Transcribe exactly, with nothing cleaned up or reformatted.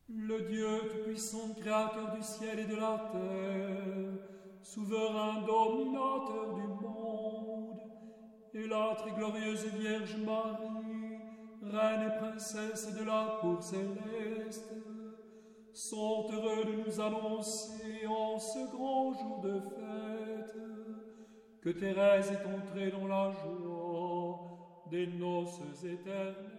Le Dieu tout-puissant, créateur du ciel et de la terre, souverain dominateur du monde, et la très glorieuse Vierge Marie, reine et princesse de la cour céleste, sont heureux de nous annoncer en ce grand jour de fête que Thérèse est entrée dans la joie des noces éternelles.